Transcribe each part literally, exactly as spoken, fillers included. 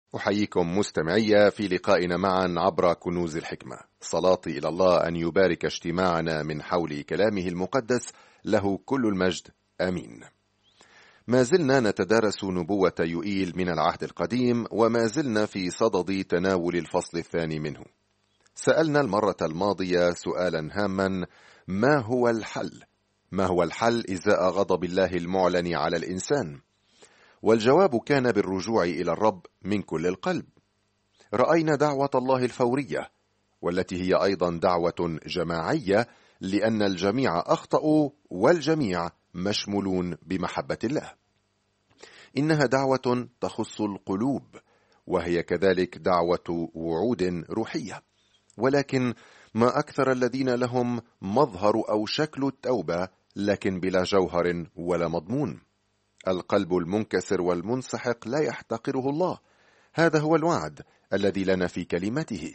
أحييكم مستمعي في لقائنا معا عبر كنوز الحكمة. صلاتي إلى الله أن يبارك اجتماعنا من حول كلامه المقدس، له كل المجد، آمين. ما زلنا نتدارس نبوة يوئيل من العهد القديم، وما زلنا في صدد تناول الفصل الثاني منه. سألنا المرة الماضية سؤالا هاما: ما هو الحل؟ ما هو الحل إزاء غضب الله المعلن على الإنسان؟ والجواب كان بالرجوع إلى الرب من كل القلب. رأينا دعوة الله الفورية، والتي هي أيضا دعوة جماعية، لأن الجميع أخطأوا والجميع مشمولون بمحبة الله. إنها دعوة تخص القلوب، وهي كذلك دعوة وعود روحية. ولكن ما أكثر الذين لهم مظهر أو شكل التوبة، لكن بلا جوهر ولا مضمون. القلب المنكسر والمنسحق لا يحتقره الله. هذا هو الوعد الذي لنا في كلمته.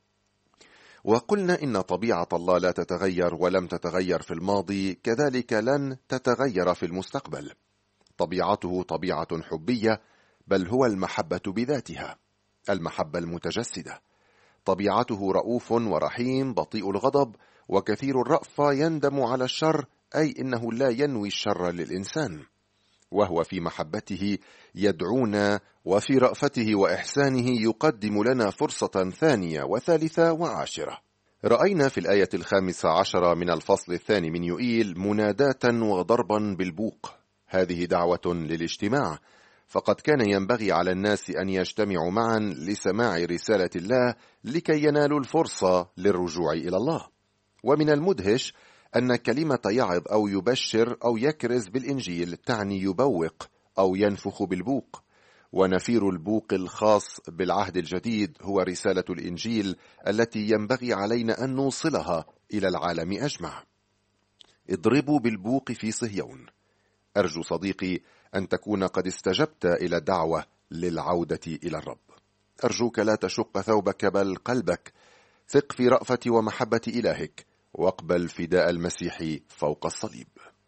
وقلنا إن طبيعة الله لا تتغير، ولم تتغير في الماضي، كذلك لن تتغير في المستقبل. طبيعته طبيعة حبية، بل هو المحبة بذاتها، المحبة المتجسدة. طبيعته رؤوف ورحيم، بطيء الغضب وكثير الرأفة، يندم على الشر، أي إنه لا ينوي الشر للإنسان. وهو في محبته يدعونا، وفي رأفته وإحسانه يقدم لنا فرصة ثانية وثالثة وعاشرة. رأينا في الآية الخامسة عشر من الفصل الثاني من يوئيل مناداة وضربا بالبوق. هذه دعوة للاجتماع، فقد كان ينبغي على الناس أن يجتمعوا معا لسماع رسالة الله لكي ينالوا الفرصة للرجوع إلى الله. ومن المدهش أن كلمة يعظ أو يبشر أو يكرز بالإنجيل تعني يبوق أو ينفخ بالبوق. ونفير البوق الخاص بالعهد الجديد هو رسالة الإنجيل التي ينبغي علينا أن نوصلها إلى العالم أجمع. اضربوا بالبوق في صهيون. أرجو صديقي أن تكون قد استجبت إلى الدعوة للعودة إلى الرب. أرجوك لا تشق ثوبك بل قلبك. ثق في رأفة ومحبة إلهك، واقبل فداء المسيح فوق الصليب.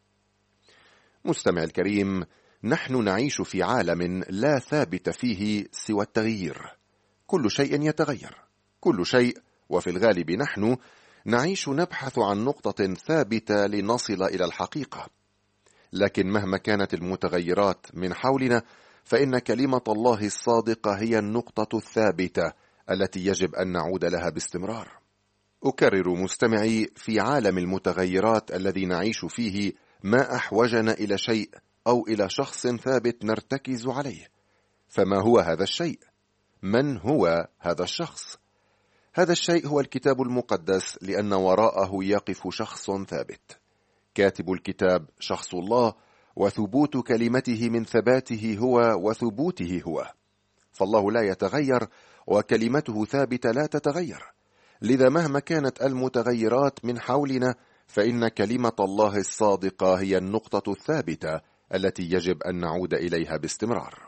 مستمع الكريم، نحن نعيش في عالم لا ثابت فيه سوى التغيير. كل شيء يتغير، كل شيء، وفي الغالب نحن نعيش نبحث عن نقطة ثابتة لنصل إلى الحقيقة. لكن مهما كانت المتغيرات من حولنا، فإن كلمة الله الصادقة هي النقطة الثابتة التي يجب أن نعود لها باستمرار. أكرر مستمعي، في عالم المتغيرات الذي نعيش فيه، ما أحوجنا إلى شيء أو إلى شخص ثابت نرتكز عليه. فما هو هذا الشيء؟ من هو هذا الشخص؟ هذا الشيء هو الكتاب المقدس، لأن وراءه يقف شخص ثابت. كاتب الكتاب شخص الله، وثبوت كلمته من ثباته هو وثبوته هو. فالله لا يتغير، وكلمته ثابتة لا تتغير. لذا مهما كانت المتغيرات من حولنا، فإن كلمة الله الصادقة هي النقطة الثابتة التي يجب أن نعود إليها باستمرار.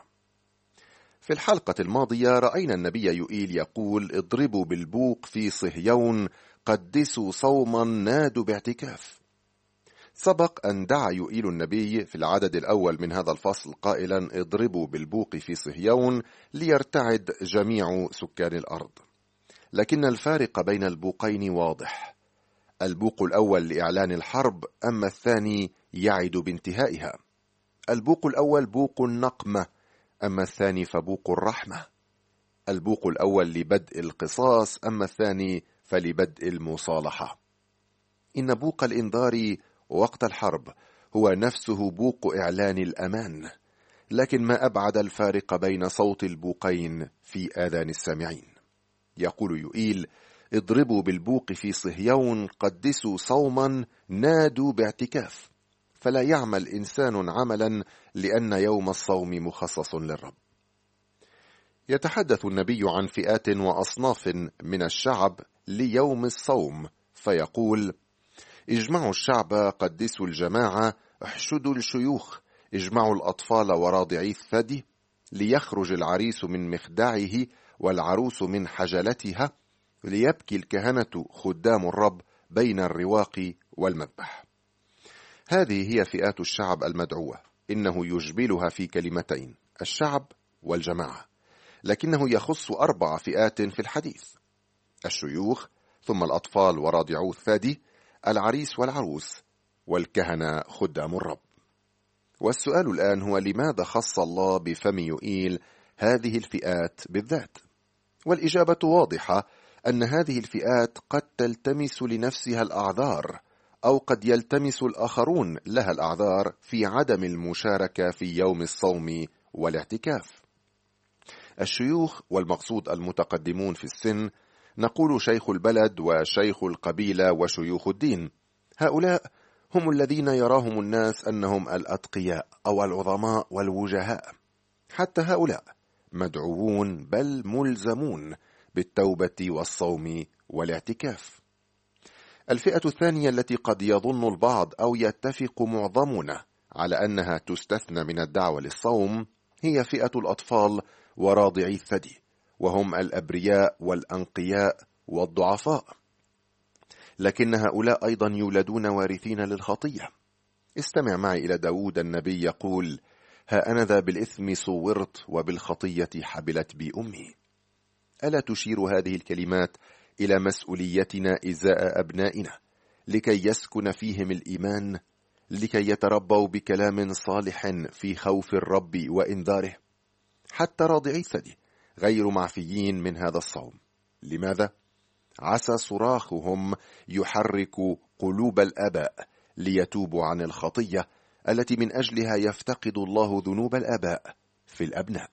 في الحلقة الماضية رأينا النبي يوئيل يقول: اضربوا بالبوق في صهيون، قدسوا صوما، نادوا باعتكاف. سبق أن دعا يوئيل النبي في العدد الأول من هذا الفصل قائلا: اضربوا بالبوق في صهيون ليرتعد جميع سكان الأرض. لكن الفارق بين البوقين واضح. البوق الأول لإعلان الحرب، أما الثاني يعد بانتهائها. البوق الأول بوق النقمة، أما الثاني فبوق الرحمة. البوق الأول لبدء القصاص، أما الثاني فلبدء المصالحة. إن بوق الإنذار وقت الحرب هو نفسه بوق إعلان الأمان. لكن ما أبعد الفارق بين صوت البوقين في آذان السامعين. يقول يوئيل: اضربوا بالبوق في صهيون، قدسوا صوما، نادوا باعتكاف. فلا يعمل إنسان عملا، لأن يوم الصوم مخصص للرب. يتحدث النبي عن فئات وأصناف من الشعب ليوم الصوم، فيقول: اجمعوا الشعب، قدسوا الجماعة، احشدوا الشيوخ، اجمعوا الأطفال وراضعي الثدي، ليخرج العريس من مخدعه والعروس من حجلتها، ليبكي الكهنة خدام الرب بين الرواق والمذبح. هذه هي فئات الشعب المدعوة. إنه يجبلها في كلمتين: الشعب والجماعة. لكنه يخص أربع فئات في الحديث: الشيوخ، ثم الأطفال ورادعو الثدي، العريس والعروس، والكهنة خدام الرب. والسؤال الآن هو: لماذا خص الله بفم يوئيل هذه الفئات بالذات؟ والإجابة واضحة، أن هذه الفئات قد تلتمس لنفسها الأعذار، أو قد يلتمس الآخرون لها الأعذار في عدم المشاركة في يوم الصوم والاعتكاف. الشيوخ، والمقصود المتقدمون في السن، نقول شيخ البلد وشيخ القبيلة وشيوخ الدين. هؤلاء هم الذين يراهم الناس أنهم الأتقياء أو العظماء والوجهاء. حتى هؤلاء مدعوون بل ملزمون بالتوبة والصوم والاعتكاف. الفئة الثانية التي قد يظن البعض أو يتفق معظمنا على أنها تستثنى من الدعوة للصوم هي فئة الأطفال وراضعي الثدي، وهم الأبرياء والأنقياء والضعفاء. لكن هؤلاء أيضا يولدون وارثين للخطية. استمع معي إلى داود النبي يقول: ها أنا ذا بالإثم صورت وبالخطية حبلت بي أمي. ألا تشير هذه الكلمات إلى مسؤوليتنا إزاء أبنائنا لكي يسكن فيهم الإيمان، لكي يتربوا بكلام صالح في خوف الرب وإنذاره؟ حتى راضعي الثدي غير معفيين من هذا الصوم. لماذا؟ عسى صراخهم يحرك قلوب الآباء ليتوبوا عن الخطية التي من أجلها يفتقد الله ذنوب الآباء في الأبناء.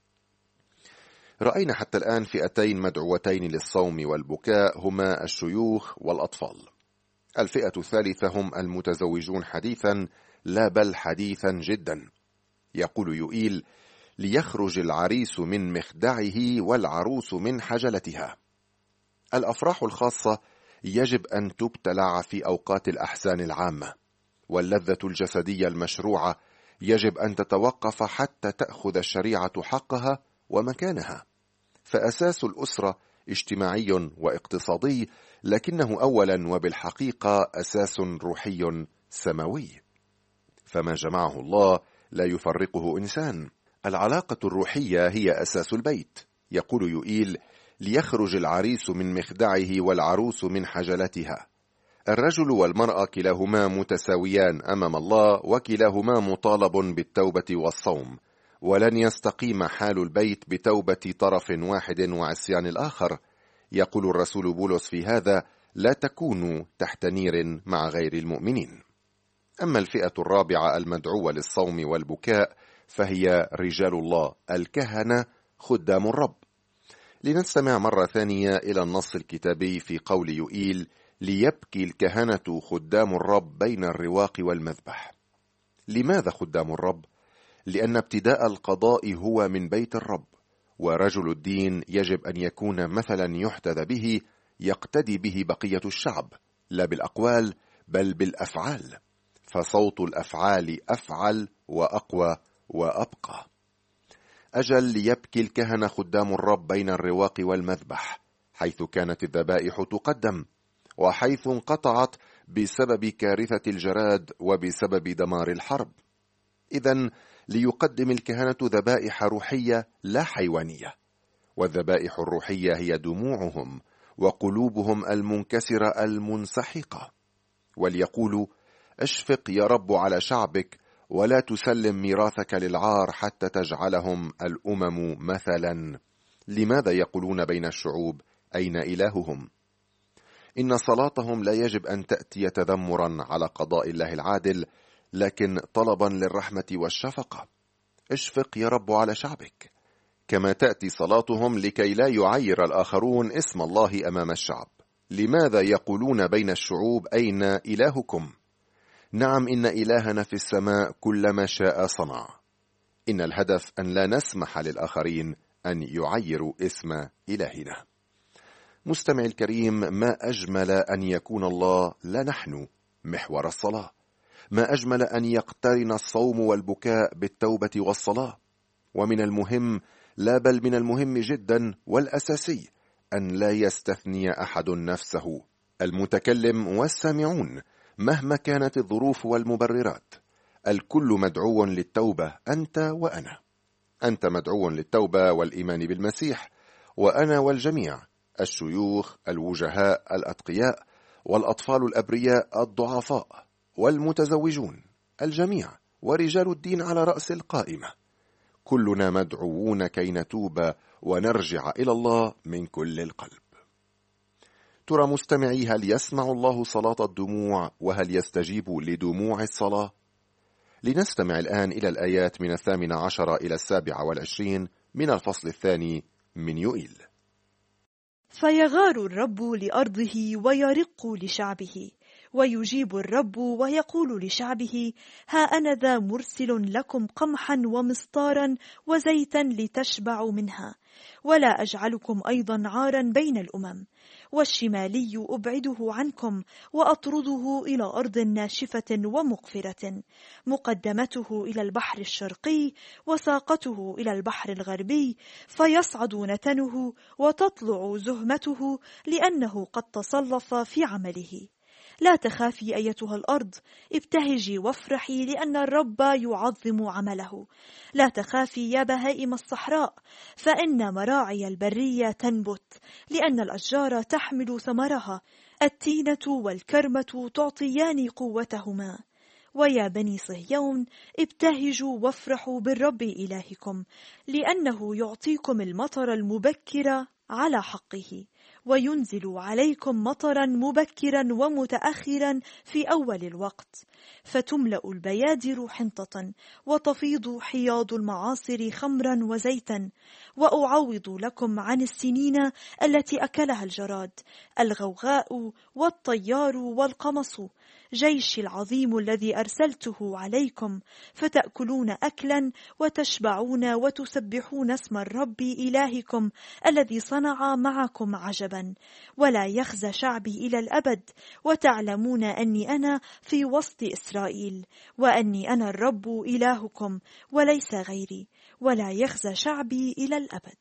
رأينا حتى الآن فئتين مدعوتين للصوم والبكاء، هما الشيوخ والأطفال. الفئة الثالثة هم المتزوجون حديثا، لا بل حديثا جدا. يقول يوئيل: ليخرج العريس من مخدعه والعروس من حجلتها. الأفراح الخاصة يجب أن تبتلع في أوقات الأحزان العامة، واللذة الجسدية المشروعة يجب أن تتوقف حتى تأخذ الشريعة حقها ومكانها. فأساس الأسرة اجتماعي واقتصادي، لكنه أولا وبالحقيقة أساس روحي سماوي. فما جمعه الله لا يفرقه إنسان. العلاقة الروحية هي أساس البيت. يقول يوئيل: ليخرج العريس من مخدعه والعروس من حجلتها. الرجل والمرأة كلاهما متساويان أمام الله، وكلاهما مطالب بالتوبة والصوم، ولن يستقيم حال البيت بتوبة طرف واحد وعصيان الآخر. يقول الرسول بولس في هذا: لا تكونوا تحت نير مع غير المؤمنين. أما الفئة الرابعة المدعوة للصوم والبكاء فهي رجال الله، الكهنة خدام الرب. لنستمع مرة ثانية إلى النص الكتابي في قول يوئيل: ليبكي الكهنة خدام الرب بين الرواق والمذبح. لماذا خدام الرب؟ لأن ابتداء القضاء هو من بيت الرب، ورجل الدين يجب أن يكون مثلا يحتذى به يقتدي به بقية الشعب، لا بالأقوال بل بالأفعال، فصوت الأفعال أفعل وأقوى وأبقى. أجل ليبكي الكهنة خدام الرب بين الرواق والمذبح، حيث كانت الذبائح تقدم، وحيث انقطعت بسبب كارثة الجراد وبسبب دمار الحرب. إذن ليقدم الكهنة ذبائح روحية لا حيوانية، والذبائح الروحية هي دموعهم وقلوبهم المنكسرة المنسحقة. وليقولوا: اشفق يا رب على شعبك، ولا تسلم ميراثك للعار حتى تجعلهم الأمم مثلا. لماذا يقولون بين الشعوب: أين إلههم؟ إن صلاتهم لا يجب أن تأتي تذمرا على قضاء الله العادل، لكن طلبا للرحمة والشفقة. اشفق يا رب على شعبك. كما تأتي صلاتهم لكي لا يعير الآخرون اسم الله أمام الشعب. لماذا يقولون بين الشعوب: أين إلهكم؟ نعم، إن إلهنا في السماء كل ما شاء صنع. إن الهدف أن لا نسمح للآخرين أن يعيروا اسم إلهنا. مستمع الكريم، ما أجمل أن يكون الله لا نحن محور الصلاة. ما أجمل أن يقترن الصوم والبكاء بالتوبة والصلاة. ومن المهم، لا بل من المهم جدا والأساسي، أن لا يستثني أحد نفسه، المتكلم والسامعون، مهما كانت الظروف والمبررات. الكل مدعو للتوبة، أنت وأنا. أنت مدعو للتوبة والإيمان بالمسيح، وأنا والجميع، الشيوخ، الوجهاء، الأتقياء، والأطفال الأبرياء الضعفاء، والمتزوجون، الجميع، ورجال الدين على رأس القائمة، كلنا مدعوون كي نتوب ونرجع إلى الله من كل القلب. ترى مستمعي، هل يسمع الله صلاة الدموع، وهل يستجيب لدموع الصلاة؟ لنستمع الآن إلى الآيات من الثامن عشر إلى السابع والعشرين من الفصل الثاني من يوئيل. فيغار الرب لأرضه ويرق لشعبه، ويجيب الرب ويقول لشعبه: ها أنا ذا مرسل لكم قمحا ومسطارا وزيتا لتشبعوا منها، ولا أجعلكم أيضا عارا بين الأمم. والشمالي أبعده عنكم وأطرده إلى أرض ناشفة ومقفرة، مقدمته إلى البحر الشرقي وساقته إلى البحر الغربي، فيصعد نتنه وتطلع زهمته، لأنه قد تصلف في عمله. لا تخافي أيتها الأرض، ابتهجي وافرحي، لأن الرب يعظم عمله. لا تخافي يا بهائم الصحراء، فإن مراعي البرية تنبت، لأن الأشجار تحمل ثمرها، التينة والكرمة تعطيان قوتهما. ويا بني صهيون، ابتهجوا وافرحوا بالرب إلهكم، لأنه يعطيكم المطر المبكر على حقه، وينزل عليكم مطرا مبكرا ومتأخرا في أول الوقت، فتملأ البيادر حنطة، وتفيض حياض المعاصر خمرا وزيتا. وأعوض لكم عن السنين التي أكلها الجراد، الغوغاء والطيار والقمص، جيش العظيم الذي أرسلته عليكم، فتأكلون أكلا وتشبعون وتسبحون اسم الرب إلهكم الذي صنع معكم عجبا. ولا يخزى شعبي إلى الأبد، وتعلمون أني أنا في وسط إسرائيل، وأني أنا الرب إلهكم وليس غيري، ولا يخزى شعبي إلى الأبد.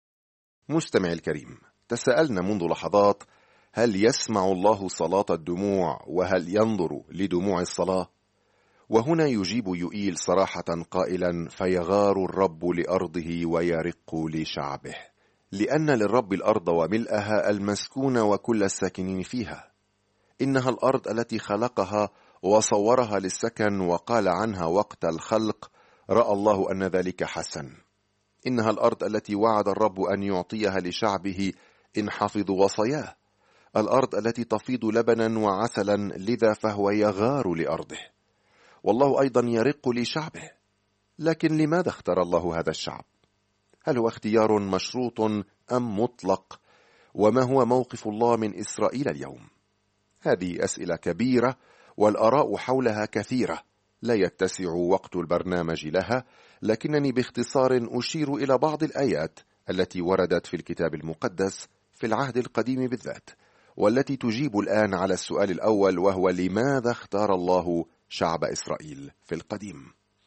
مستمع الكريم، تساءلنا منذ لحظات: هل يسمع الله صلاة الدموع، وهل ينظر لدموع الصلاة؟ وهنا يجيب يوئيل صراحة قائلا: فيغار الرب لأرضه ويرق لشعبه، لأن للرب الأرض وملئها المسكون وكل الساكنين فيها. إنها الأرض التي خلقها وصورها للسكن، وقال عنها وقت الخلق: رأى الله أن ذلك حسن. إنها الأرض التي وعد الرب أن يعطيها لشعبه إن حفظوا وصاياه، الأرض التي تفيض لبنا وعسلا، لذا فهو يغار لأرضه. والله أيضا يرق لشعبه. لكن لماذا اختار الله هذا الشعب؟ هل هو اختيار مشروط أم مطلق؟ وما هو موقف الله من إسرائيل اليوم؟ هذه أسئلة كبيرة، والآراء حولها كثيرة، لا يتسع وقت البرنامج لها، لكنني باختصار أشير إلى بعض الآيات التي وردت في الكتاب المقدس في العهد القديم بالذات، والتي تجيب الآن على السؤال الأول، وهو: لماذا اختار الله شعب إسرائيل في القديم؟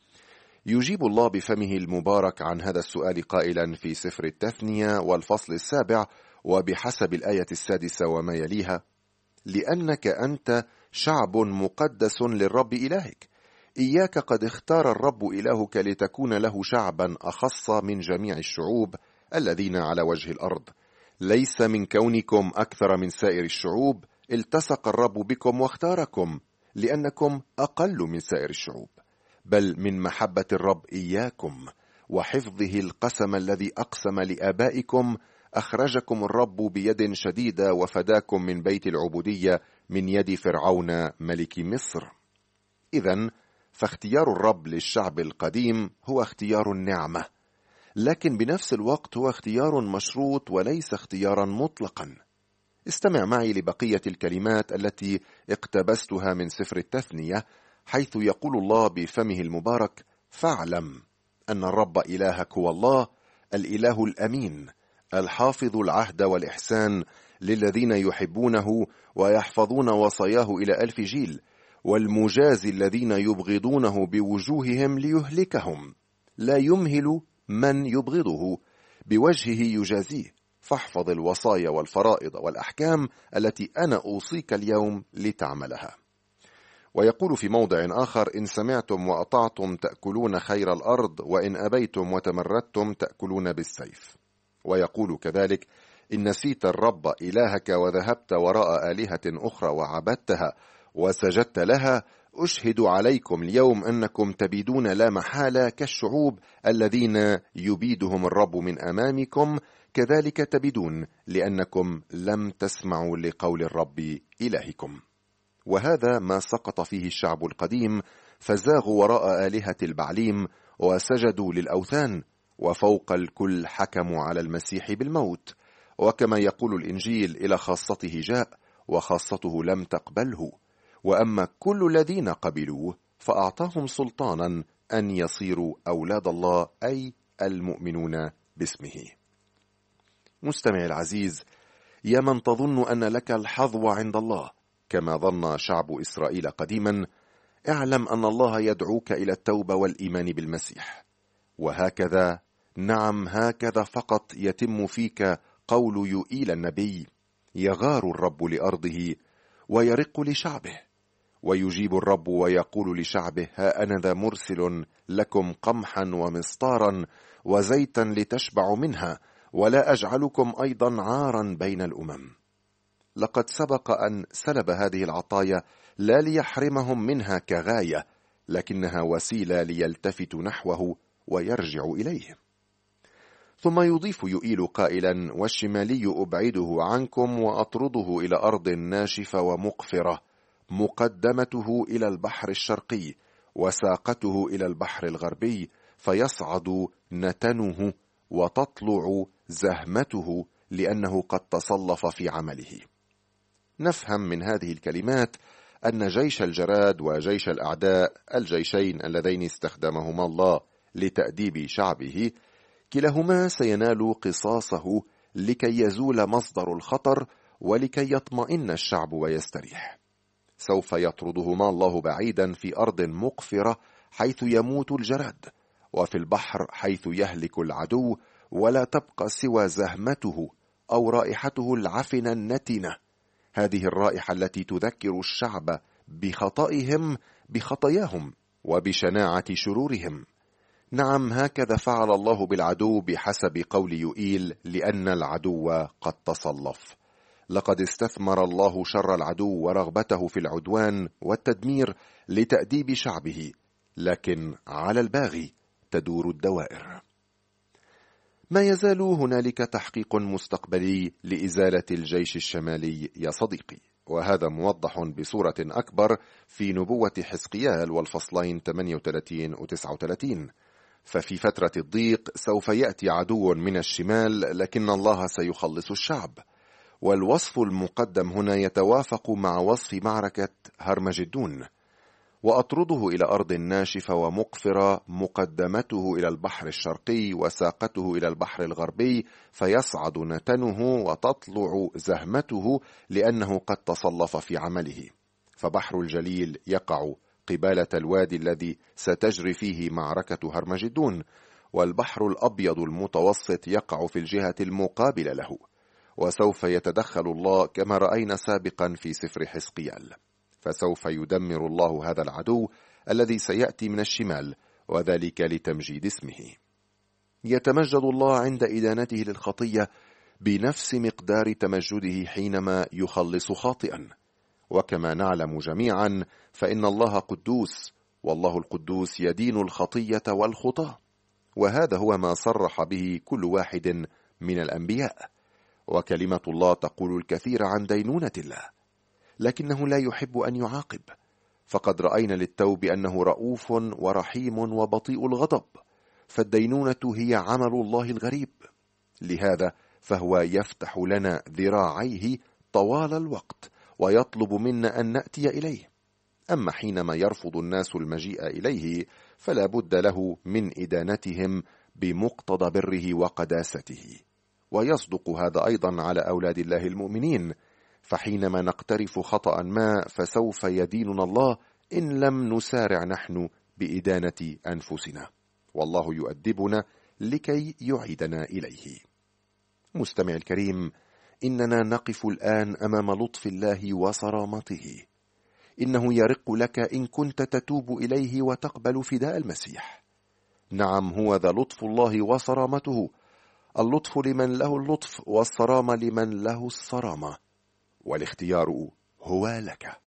يجيب الله بفمه المبارك عن هذا السؤال قائلا في سفر التثنية والفصل السابع وبحسب الآية السادسة وما يليها: لأنك أنت شعب مقدس للرب إلهك، إياك قد اختار الرب إلهك لتكون له شعبا أخص من جميع الشعوب الذين على وجه الأرض. ليس من كونكم أكثر من سائر الشعوب، التصق الرب بكم واختاركم، لأنكم أقل من سائر الشعوب، بل من محبة الرب إياكم وحفظه القسم الذي أقسم لآبائكم أخرجكم الرب بيد شديدة وفداكم من بيت العبودية من يد فرعون ملك مصر. إذن فاختيار الرب للشعب القديم هو اختيار النعمة، لكن بنفس الوقت هو اختيار مشروط وليس اختيارا مطلقا. استمع معي لبقية الكلمات التي اقتبستها من سفر التثنية، حيث يقول الله بفمه المبارك: فاعلم أن الرب إلهك هو الله، الإله الأمين، الحافظ العهد والإحسان للذين يحبونه ويحفظون وصاياه إلى ألف جيل، والمجازي الذين يبغضونه بوجوههم ليهلكهم، لا يمهل من يبغضه، بوجهه يجازيه. فاحفظ الوصايا والفرائض والأحكام التي أنا أوصيك اليوم لتعملها. ويقول في موضع آخر: إن سمعتم وأطعتم تأكلون خير الأرض، وإن أبيتم وتمردتم تأكلون بالسيف. ويقول كذلك: إن نسيت الرب إلهك وذهبت وراء آلهة أخرى وعبدتها وسجدت لها، أشهد عليكم اليوم أنكم تبيدون لا محالة كالشعوب الذين يبيدهم الرب من أمامكم، كذلك تبيدون لأنكم لم تسمعوا لقول الرب إلهكم. وهذا ما سقط فيه الشعب القديم، فزاغوا وراء آلهة البعليم وسجدوا للأوثان، وفوق الكل حكموا على المسيح بالموت. وكما يقول الإنجيل: إلى خاصته جاء وخاصته لم تقبله، وأما كل الذين قبلوه فأعطاهم سلطانا أن يصيروا أولاد الله، أي المؤمنون باسمه. مستمع العزيز، يا من تظن أن لك الحظو عند الله كما ظن شعب إسرائيل قديما، اعلم أن الله يدعوك إلى التوبة والإيمان بالمسيح. وهكذا، نعم هكذا فقط، يتم فيك قول يوئيل النبي: يغار الرب لأرضه ويرق لشعبه، ويجيب الرب ويقول لشعبه: ها أنا ذا مرسل لكم قمحا ومسطارا وزيتا لتشبعوا منها، ولا أجعلكم أيضا عارا بين الأمم. لقد سبق أن سلب هذه العطايا لا ليحرمهم منها كغاية، لكنها وسيلة ليلتفتوا نحوه ويرجعوا إليه. ثم يضيف يؤيل قائلا: والشمالي أبعده عنكم وأطرده إلى أرض ناشفة ومقفرة، مقدمته إلى البحر الشرقي وساقته إلى البحر الغربي، فيصعد نتنه وتطلع زهمته، لأنه قد تصلف في عمله. نفهم من هذه الكلمات أن جيش الجراد وجيش الأعداء، الجيشين اللذين استخدمهما الله لتأديب شعبه، كلاهما سينال قصاصه لكي يزول مصدر الخطر ولكي يطمئن الشعب ويستريح. سوف يطردهما الله بعيدا في أرض مقفرة حيث يموت الجراد، وفي البحر حيث يهلك العدو، ولا تبقى سوى زهمته أو رائحته العفنة النتنة، هذه الرائحة التي تذكر الشعب بخطئهم بخطاياهم وبشناعة شرورهم. نعم هكذا فعل الله بالعدو بحسب قول يوئيل: لأن العدو قد تصلف. لقد استثمر الله شر العدو ورغبته في العدوان والتدمير لتأديب شعبه، لكن على الباغي تدور الدوائر. ما يزال هنالك تحقيق مستقبلي لإزالة الجيش الشمالي يا صديقي، وهذا موضح بصورة أكبر في نبوة حزقيال والفصلين ثمانية وثلاثين و تسعة وثلاثين. ففي فترة الضيق سوف يأتي عدو من الشمال، لكن الله سيخلص الشعب. والوصف المقدم هنا يتوافق مع وصف معركة هرمجدون: وأطرده إلى أرض ناشفة ومقفرة، مقدمته إلى البحر الشرقي وساقته إلى البحر الغربي، فيصعد نتنه وتطلع زهمته، لأنه قد تصلف في عمله. فبحر الجليل يقع قبالة الوادي الذي ستجري فيه معركة هرمجدون، والبحر الأبيض المتوسط يقع في الجهة المقابلة له. وسوف يتدخل الله كما رأينا سابقا في سفر حزقيال، فسوف يدمر الله هذا العدو الذي سيأتي من الشمال، وذلك لتمجيد اسمه. يتمجد الله عند إدانته للخطية بنفس مقدار تمجده حينما يخلص خاطئا. وكما نعلم جميعا فإن الله قدوس، والله القدوس يدين الخطية والخطاة، وهذا هو ما صرح به كل واحد من الأنبياء. وكلمة الله تقول الكثير عن دينونة الله، لكنه لا يحب أن يعاقب، فقد رأينا للتوب أنه رؤوف ورحيم وبطيء الغضب، فالدينونة هي عمل الله الغريب. لهذا فهو يفتح لنا ذراعيه طوال الوقت ويطلب منا أن نأتي إليه. أما حينما يرفض الناس المجيء إليه فلا بد له من إدانتهم بمقتضى بره وقداسته. ويصدق هذا أيضا على أولاد الله المؤمنين، فحينما نقترف خطأ ما فسوف يديننا الله إن لم نسارع نحن بإدانة أنفسنا، والله يؤدبنا لكي يعيدنا إليه. مستمع الكريم، إننا نقف الآن أمام لطف الله وصرامته. إنه يرق لك إن كنت تتوب إليه وتقبل فداء المسيح. نعم، هو ذا لطف الله وصرامته، اللطف لمن له اللطف والصرامة لمن له الصرامة، والاختيار هو لك.